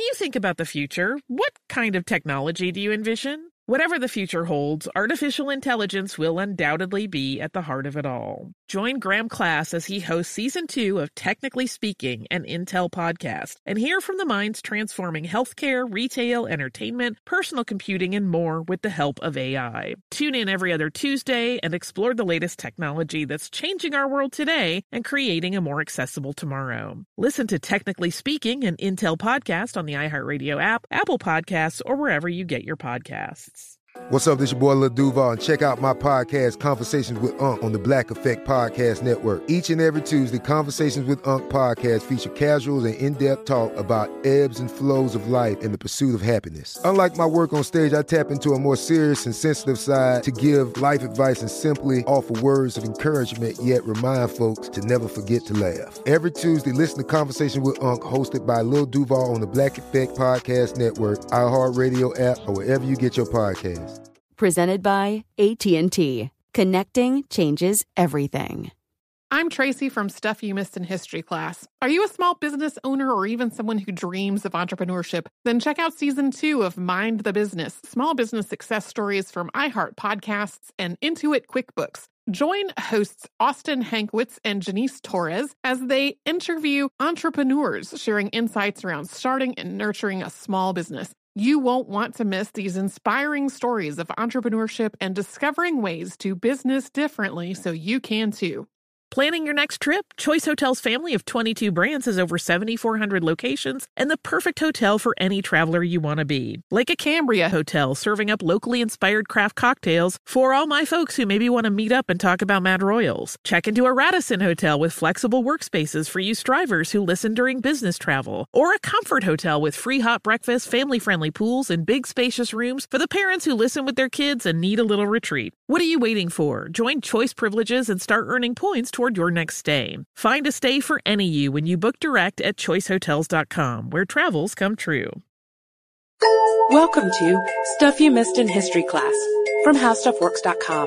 you think about the future, what kind of technology do you envision? Whatever the future holds, artificial intelligence will undoubtedly be at the heart of it all. Join Graham Class as he hosts Season 2 of Technically Speaking, an Intel podcast, and hear from the minds transforming healthcare, retail, entertainment, personal computing, and more with the help of AI. Tune in every other Tuesday and explore the latest technology that's changing our world today and creating a more accessible tomorrow. Listen to Technically Speaking, an Intel podcast on the iHeartRadio app, Apple Podcasts, or wherever you get your podcasts. What's up, this your boy Lil Duval, and check out my podcast, Conversations with Unc, on the Black Effect Podcast Network. Each and every Tuesday, Conversations with Unc podcast feature casual and in-depth talk about ebbs and flows of life and the pursuit of happiness. Unlike my work on stage, I tap into a more serious and sensitive side to give life advice and simply offer words of encouragement, yet remind folks to never forget to laugh. Every Tuesday, listen to Conversations with Unc, hosted by Lil Duval on the Black Effect Podcast Network, iHeartRadio app, or wherever you get your podcasts. Presented by AT&T. Connecting changes everything. I'm Tracy from Stuff You Missed in History class. Are you a small business owner or even someone who dreams of entrepreneurship? Then check out Season 2 of Mind the Business, small business success stories from iHeart Podcasts and Intuit QuickBooks. Join hosts Austin Hankwitz and Janice Torres as they interview entrepreneurs sharing insights around starting and nurturing a small business. You won't want to miss these inspiring stories of entrepreneurship and discovering ways to business differently so you can too. Planning your next trip? Choice Hotels' family of 22 brands has over 7,400 locations and the perfect hotel for any traveler you want to be. Like a Cambria Hotel, serving up locally inspired craft cocktails for all my folks who maybe want to meet up and talk about Mad Royals. Check into a Radisson Hotel with flexible workspaces for you strivers who listen during business travel. Or a Comfort Hotel with free hot breakfast, family-friendly pools, and big spacious rooms for the parents who listen with their kids and need a little retreat. What are you waiting for? Join Choice Privileges and start earning points toward your next stay. Find a stay for any you when you book direct at choicehotels.com, where travels come true. Welcome to Stuff You Missed in History class from HowStuffWorks.com.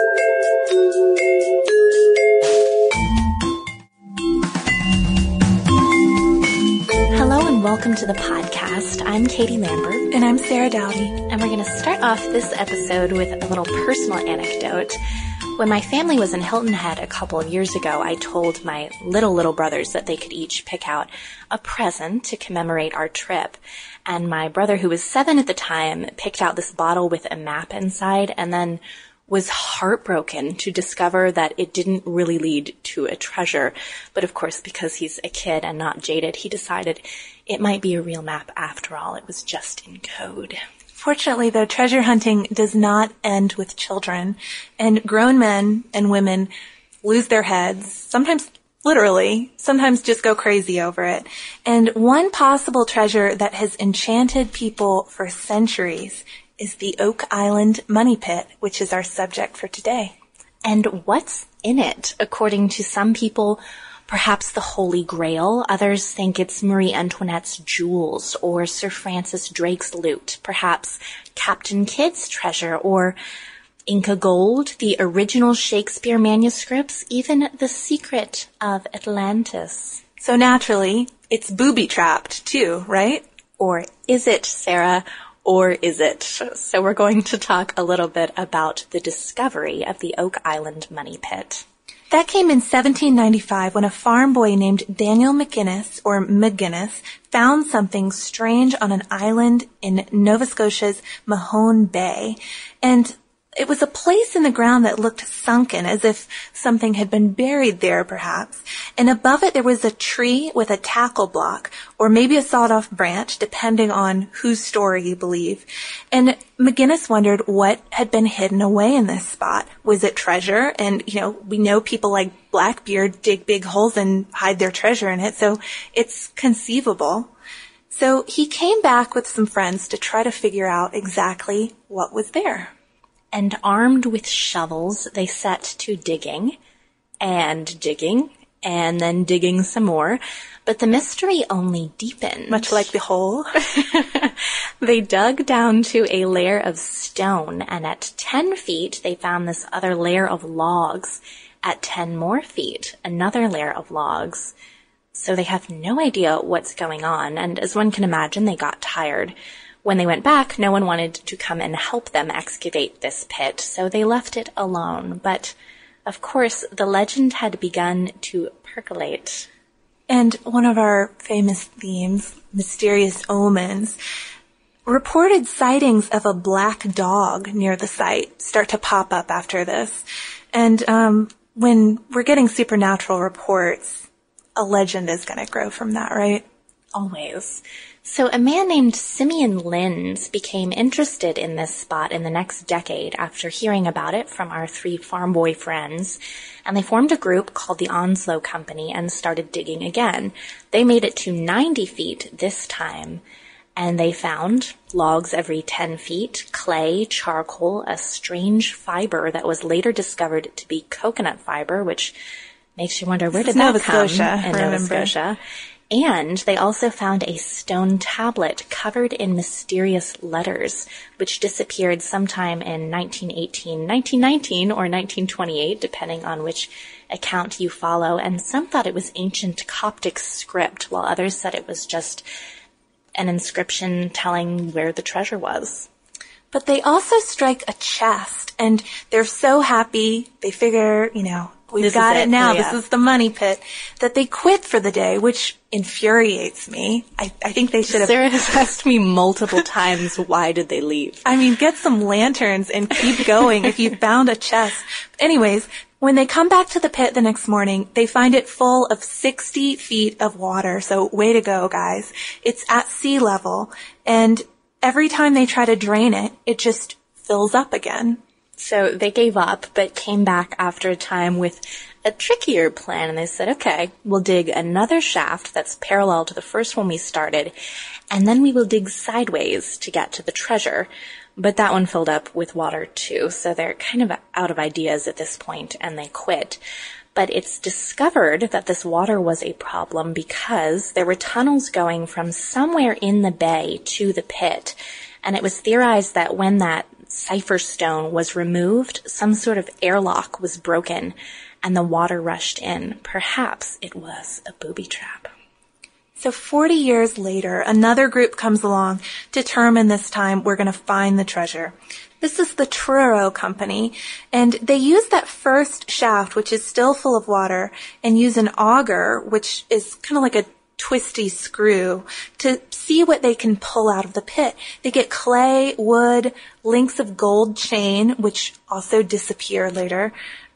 Hello and welcome to the podcast. I'm Katie Lambert. And I'm Sarah Dowdy. And we're going to start off this episode with a little personal anecdote. When my family was in Hilton Head a couple of years ago, I told my little brothers that they could each pick out a present to commemorate our trip. And my brother, who was 7 at the time, picked out this bottle with a map inside and then was heartbroken to discover that it didn't really lead to a treasure. But of course, because he's a kid and not jaded, he decided it might be a real map after all. It was just in code. Fortunately, though, treasure hunting does not end with children, and grown men and women lose their heads, sometimes literally, sometimes just go crazy over it. And one possible treasure that has enchanted people for centuries is the Oak Island Money Pit, which is our subject for today. And what's in it? According to some people, perhaps the Holy Grail. Others think it's Marie Antoinette's jewels or Sir Francis Drake's loot, perhaps Captain Kidd's treasure or Inca gold, the original Shakespeare manuscripts, even the secret of Atlantis. So naturally, it's booby-trapped too, right? Or is it, Sarah? Or is it? So we're going to talk a little bit about the discovery of the Oak Island Money Pit. That came in 1795 when a farm boy named Daniel McGinnis found something strange on an island in Nova Scotia's Mahone Bay. And it was a place in the ground that looked sunken, as if something had been buried there, perhaps. And above it there was a tree with a tackle block, or maybe a sawed-off branch, depending on whose story you believe. And McGinnis wondered what had been hidden away in this spot. Was it treasure? And, we know people like Blackbeard dig big holes and hide their treasure in it, so it's conceivable. So he came back with some friends to try to figure out exactly what was there. And armed with shovels, they set to digging, and then digging some more. But the mystery only deepened. Much like the hole. They dug down to a layer of stone, and at 10 feet, they found this other layer of logs. At 10 more feet, another layer of logs. So they have no idea what's going on, and as one can imagine, they got tired. When they went back, no one wanted to come and help them excavate this pit, so they left it alone. But, of course, the legend had begun to percolate. And one of our famous themes, mysterious omens, reported sightings of a black dog near the site start to pop up after this. And when we're getting supernatural reports, a legend is going to grow from that, right? Always. So a man named Simeon Linds became interested in this spot in the next decade after hearing about it from our 3 farm boy friends, and they formed a group called the Onslow Company and started digging again. They made it to 90 feet this time, and they found logs every 10 feet, clay, charcoal, a strange fiber that was later discovered to be coconut fiber, which makes you wonder, where did that come in Nova Scotia? And they also found a stone tablet covered in mysterious letters, which disappeared sometime in 1918, 1919, or 1928, depending on which account you follow. And some thought it was ancient Coptic script, while others said it was just an inscription telling where the treasure was. But they also strike a chest, and they're so happy, they figure, we've got it now. Yeah. This is the money pit, that they quit for the day, which infuriates me. I think they should have. Sarah has asked me multiple times, why did they leave? I mean, get some lanterns and keep going if you found a chest. Anyways, when they come back to the pit the next morning, they find it full of 60 feet of water. So way to go, guys. It's at sea level. And every time they try to drain it, it just fills up again. So they gave up, but came back after a time with a trickier plan, and they said, okay, we'll dig another shaft that's parallel to the first one we started, and then we will dig sideways to get to the treasure. But that one filled up with water too, so they're kind of out of ideas at this point, and they quit. But it's discovered that this water was a problem because there were tunnels going from somewhere in the bay to the pit, and it was theorized that when that cipher stone was removed, some sort of airlock was broken, and the water rushed in. Perhaps it was a booby trap. So 40 years later, another group comes along, determined this time we're going to find the treasure. This is the Truro Company, and they use that first shaft, which is still full of water, and use an auger, which is kind of like a twisty screw, to see what they can pull out of the pit. They get clay, wood, links of gold chain, which also disappear later.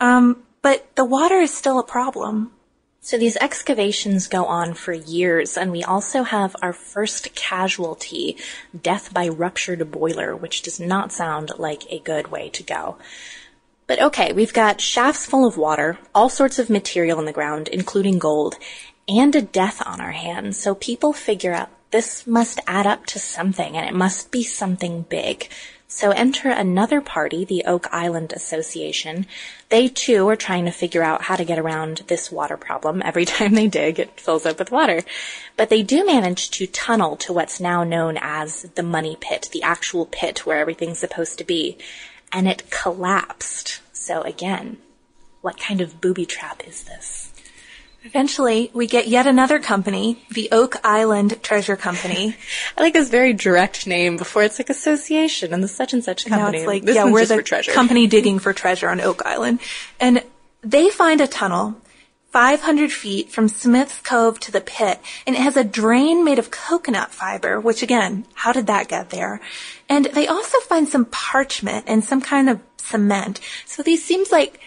But the water is still a problem. So these excavations go on for years, and we also have our first casualty, death by ruptured boiler, which does not sound like a good way to go. But okay, we've got shafts full of water, all sorts of material in the ground, including gold, and a death on our hands. So people figure out this must add up to something, and it must be something big. So enter another party, the Oak Island Association. They too are trying to figure out how to get around this water problem. Every time they dig, it fills up with water. But they do manage to tunnel to what's now known as the money pit, the actual pit where everything's supposed to be. And it collapsed. So again, what kind of booby trap is this? Eventually, we get yet another company, the Oak Island Treasure Company. I like this very direct name before it's like association and the such and such company. Now it's like, this we're just the for treasure. company digging for treasure on Oak Island. And they find a tunnel 500 feet from Smith's Cove to the pit, and it has a drain made of coconut fiber, which again, how did that get there? And they also find some parchment and some kind of cement. So these seems like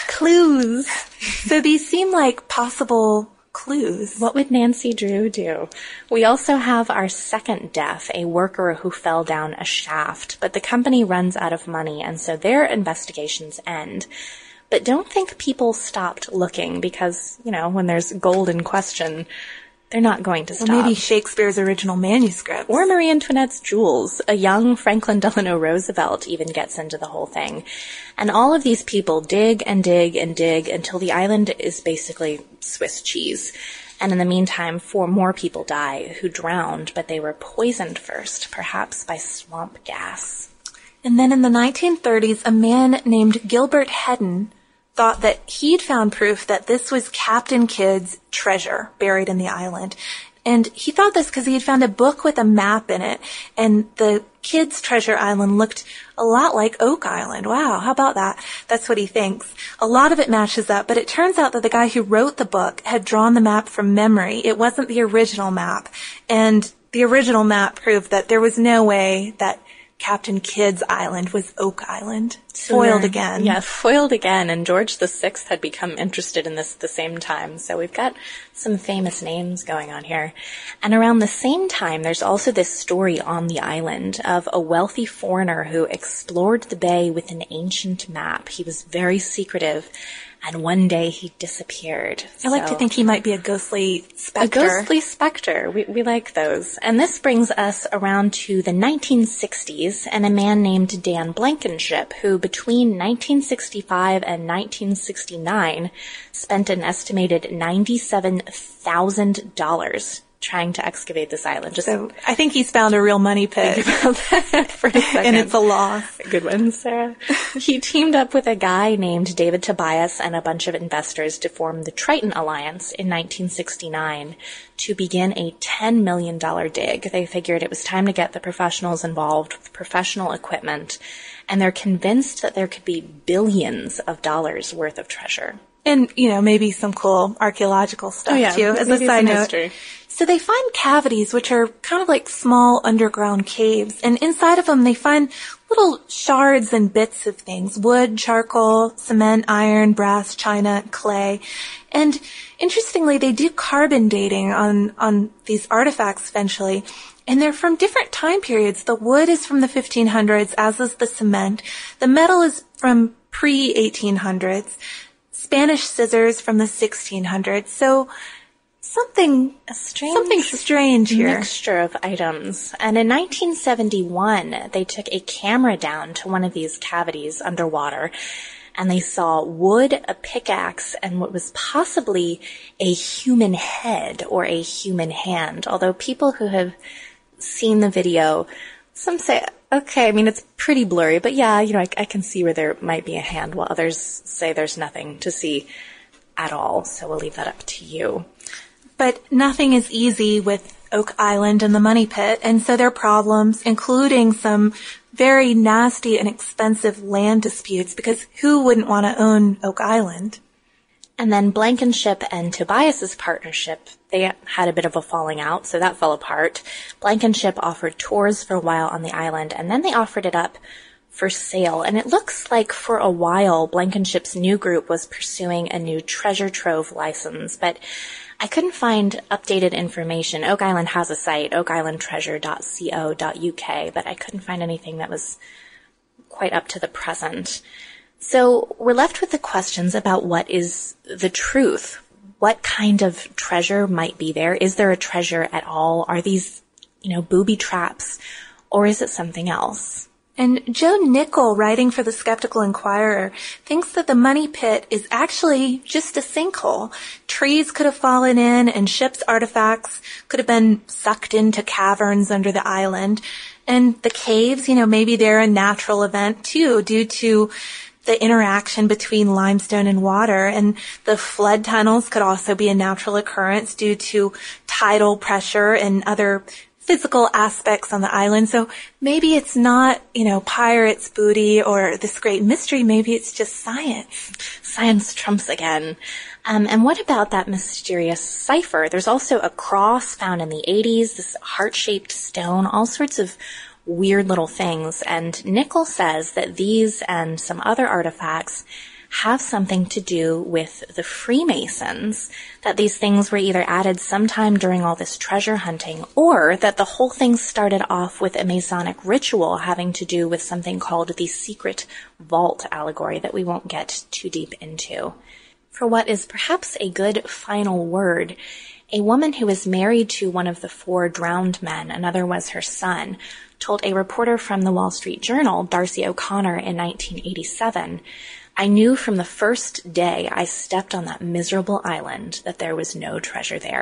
clues. So these seem like possible clues. What would Nancy Drew do? We also have our second death, a worker who fell down a shaft, but the company runs out of money, and so their investigations end. But don't think people stopped looking because, when there's gold in question, they're not going to stop. Or maybe Shakespeare's original manuscript. Or Marie Antoinette's jewels. A young Franklin Delano Roosevelt even gets into the whole thing. And all of these people dig and dig and dig until the island is basically Swiss cheese. And in the meantime, 4 more people die who drowned, but they were poisoned first, perhaps by swamp gas. And then in the 1930s, a man named Gilbert Hedden thought that he'd found proof that this was Captain Kidd's treasure buried in the island. And he thought this because he had found a book with a map in it, and the Kidd's treasure island looked a lot like Oak Island. Wow, how about that? That's what he thinks. A lot of it matches up, but it turns out that the guy who wrote the book had drawn the map from memory. It wasn't the original map. And the original map proved that there was no way that Captain Kidd's island was Oak Island. Foiled again. Yeah, foiled again. And George VI had become interested in this at the same time. So we've got some famous names going on here. And around the same time, there's also this story on the island of a wealthy foreigner who explored the bay with an ancient map. He was very secretive. And one day he disappeared. I like to think he might be a ghostly specter. A ghostly specter. We like those. And this brings us around to the 1960s and a man named Dan Blankenship, who between 1965 and 1969 spent an estimated $97,000 trying to excavate this island. So I think he's found a real money pit. For a second. And it's a loss. Good one, Sarah. He teamed up with a guy named David Tobias and a bunch of investors to form the Triton Alliance in 1969 to begin a $10 million dig. They figured it was time to get the professionals involved with professional equipment, and they're convinced that there could be billions of dollars worth of treasure. And, maybe some cool archaeological stuff, too, as a side note. History. So they find cavities, which are kind of like small underground caves. And inside of them, they find little shards and bits of things. Wood, charcoal, cement, iron, brass, china, clay. And interestingly, they do carbon dating on these artifacts eventually. And they're from different time periods. The wood is from the 1500s, as is the cement. The metal is from pre-1800s. Spanish scissors from the 1600s. So something strange here. Mixture of items. And in 1971, they took a camera down to one of these cavities underwater, and they saw wood, a pickaxe, and what was possibly a human head or a human hand. Although people who have seen the video, some say, okay, it's pretty blurry, but yeah, I can see where there might be a hand, while others say there's nothing to see at all. So we'll leave that up to you. But nothing is easy with Oak Island and the money pit, and so there are problems, including some very nasty and expensive land disputes, because who wouldn't want to own Oak Island? And then Blankenship and Tobias's partnership, they had a bit of a falling out, so that fell apart. Blankenship offered tours for a while on the island, and then they offered it up for sale. And it looks like for a while, Blankenship's new group was pursuing a new treasure trove license, but I couldn't find updated information. Oak Island has a site, oakislandtreasure.co.uk, but I couldn't find anything that was quite up to the present. So we're left with the questions about what is the truth. What kind of treasure might be there? Is there a treasure at all? Are these, booby traps? Or is it something else? And Joe Nickell, writing for the Skeptical Inquirer, thinks that the money pit is actually just a sinkhole. Trees could have fallen in, and ships' artifacts could have been sucked into caverns under the island. And the caves, maybe they're a natural event too, due to the interaction between limestone and water. And the flood tunnels could also be a natural occurrence due to tidal pressure and other physical aspects on the island. So maybe it's not, pirates' booty or this great mystery. Maybe it's just science. Science trumps again. And what about that mysterious cipher? There's also a cross found in the 80s, this heart-shaped stone, all sorts of weird little things. And Nickell says that these and some other artifacts have something to do with the Freemasons, that these things were either added sometime during all this treasure hunting, or that the whole thing started off with a Masonic ritual having to do with something called the secret vault allegory that we won't get too deep into. For what is perhaps a good final word, a woman who was married to one of the 4 drowned men, another was her son, told a reporter from the Wall Street Journal, Darcy O'Connor, in 1987, "I knew from the first day I stepped on that miserable island that there was no treasure there.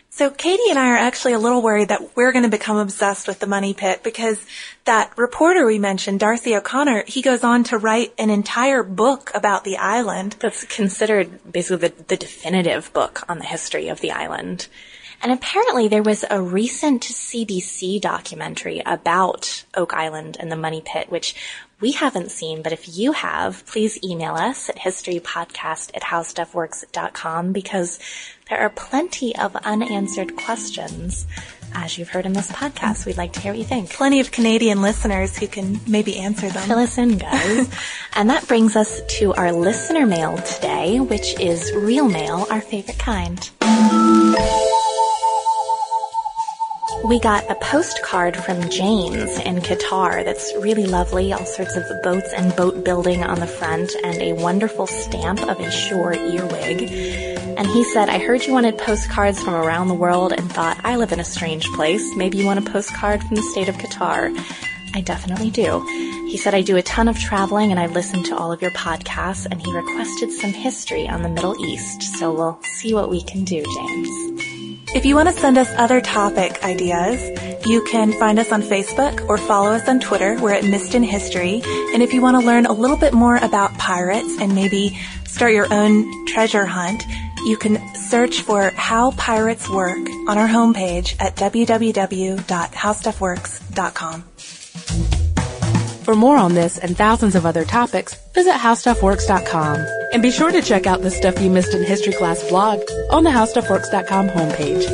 So Katie and I are actually a little worried that we're going to become obsessed with the Money Pit because that reporter we mentioned, Darcy O'Connor, he goes on to write an entire book about the island. That's considered basically the definitive book on the history of the island. And apparently there was a recent CBC documentary about Oak Island and the Money Pit, which we haven't seen, but if you have, please email us at historypodcast@howstuffworks.com because there are plenty of unanswered questions. As you've heard in this podcast, we'd like to hear what you think. Plenty of Canadian listeners who can maybe answer them. Fill us in, guys. And that brings us to our listener mail today, which is real mail, our favorite kind. We got a postcard from James in Qatar that's really lovely, all sorts of boats and boat building on the front, and a wonderful stamp of a Shore earwig. And he said, I heard you wanted postcards from around the world and thought, I live in a strange place. Maybe you want a postcard from the state of Qatar. I definitely do. He said, I do a ton of traveling and I've listened to all of your podcasts, and he requested some history on the Middle East. So we'll see what we can do, James. If you want to send us other topic ideas, you can find us on Facebook or follow us on Twitter. We're at Missed in History. And if you want to learn a little bit more about pirates and maybe start your own treasure hunt, you can search for How Pirates Work on our homepage at www.howstuffworks.com. For more on this and thousands of other topics, visit howstuffworks.com. And be sure to check out the Stuff You Missed in History Class blog on the howstuffworks.com homepage.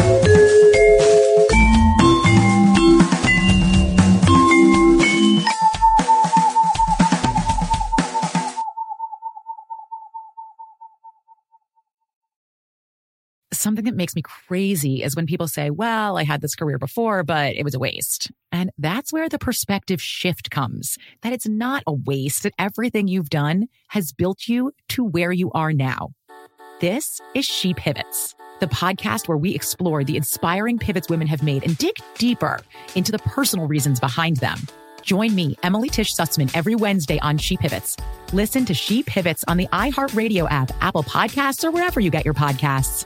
Something that makes me crazy is when people say, well, I had this career before, but it was a waste. And that's where the perspective shift comes, that it's not a waste, that everything you've done has built you to where you are now. This is She Pivots, the podcast where we explore the inspiring pivots women have made and dig deeper into the personal reasons behind them. Join me, Emily Tish Sussman, every Wednesday on She Pivots. Listen to She Pivots on the iHeartRadio app, Apple Podcasts, or wherever you get your podcasts.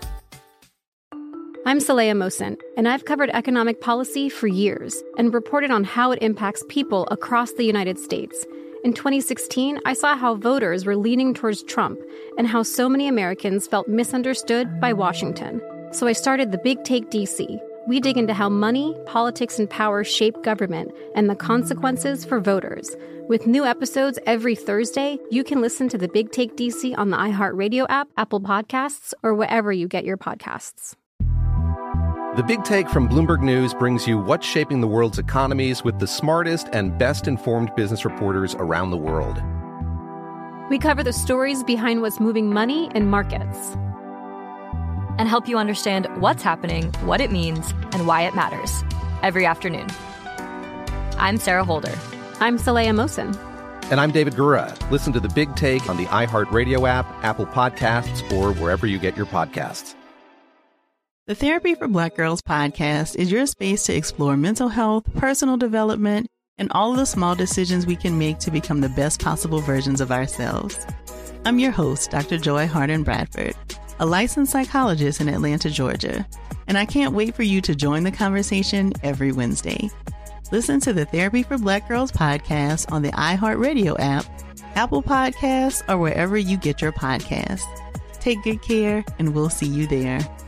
I'm Saleha Mohsen, and I've covered economic policy for years and reported on how it impacts people across the United States. In 2016, I saw how voters were leaning towards Trump and how so many Americans felt misunderstood by Washington. So I started The Big Take DC. We dig into how money, politics, and power shape government and the consequences for voters. With new episodes every Thursday, you can listen to The Big Take DC on the iHeartRadio app, Apple Podcasts, or wherever you get your podcasts. The Big Take from Bloomberg News brings you what's shaping the world's economies with the smartest and best-informed business reporters around the world. We cover the stories behind what's moving money and markets, and help you understand what's happening, what it means, and why it matters every afternoon. I'm Sarah Holder. I'm Saleha Mohsen. And I'm David Gura. Listen to The Big Take on the iHeartRadio app, Apple Podcasts, or wherever you get your podcasts. The Therapy for Black Girls podcast is your space to explore mental health, personal development, and all of the small decisions we can make to become the best possible versions of ourselves. I'm your host, Dr. Joy Harden Bradford, a licensed psychologist in Atlanta, Georgia, and I can't wait for you to join the conversation every Wednesday. Listen to the Therapy for Black Girls podcast on the iHeartRadio app, Apple Podcasts, or wherever you get your podcasts. Take good care, and we'll see you there.